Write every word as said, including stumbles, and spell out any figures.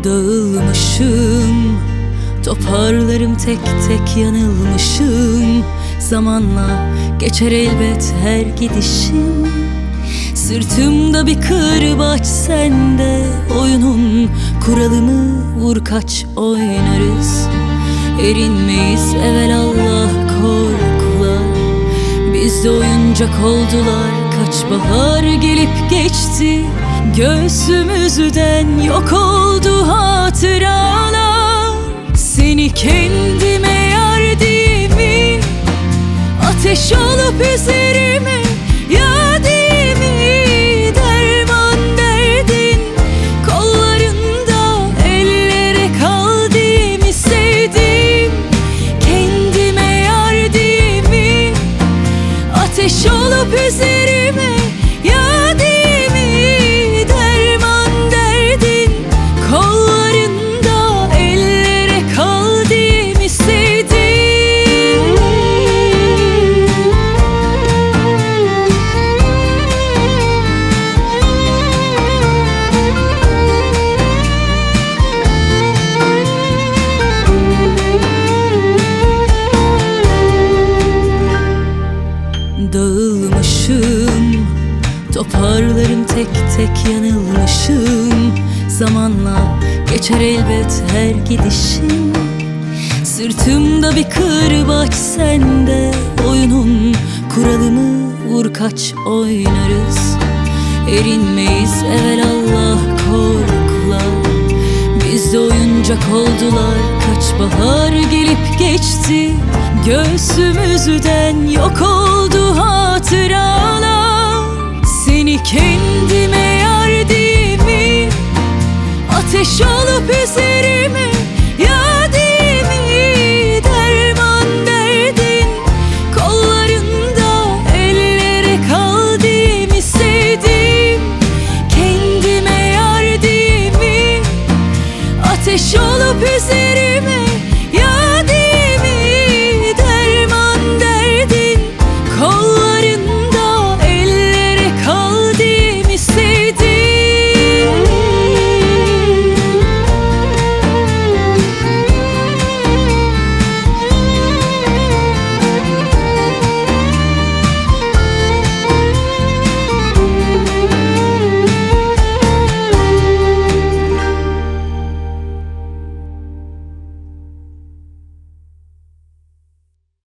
Dağılmışım, toparlarım tek tek yanılmışım. Zamanla geçer elbet her gidişim. Sırtımda bir kırbaç, sende oyunun kuralımı vur kaç oynarız. Erinmeyiz evelallah korkular, bizde oyuncak oldular. Kaç bahar gelip geçti, göğsümüzden yok oldu hatıralar. Seni kendime yar diye mi, ateş olup üzerime ya diye mi? Derman derdin kollarında, ellere kal diye mi sevdim? Kendime yar diye mi, ateş olup üzerime ya diye mi? Derman derdin kollarında, ellere kal diye mi sevdim? Dağılmışım, toparlarım tek tek yanılmışım. Zamanla geçer elbet her gidişim. Sırtımda bir kırbaç, sende oyunun kuralımı vur kaç oynarız. Erinmeyiz evelallah korkular, bizde oyuncak oldular. Kaç bahar gelip geçti, göğsümüzden yok oldu hatıralar. Seni kendime yar diye mi, ateş olup üzerime